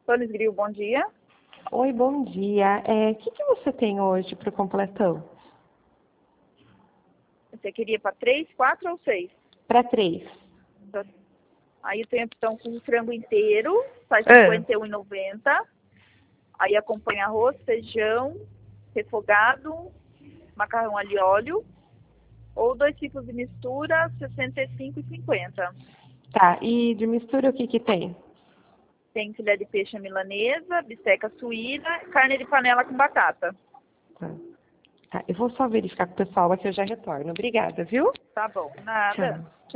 Panes Grill, bom dia. Oi, bom dia. O que você tem hoje para o completão? Você queria para 3, 4 ou 6? Para 3. Aí tem a opção com frango inteiro, sai R$ 51,90. Aí acompanha arroz, feijão, refogado, macarrão alho e óleo. Ou 2 tipos de mistura, R$ 65,50. Tá, e de mistura o que tem? Tem filé de peixe à milanesa, bisteca suína, carne de panela com batata. Tá, eu vou só verificar com o pessoal aqui, eu já retorno. Obrigada, viu? Tá bom, nada. Tchau.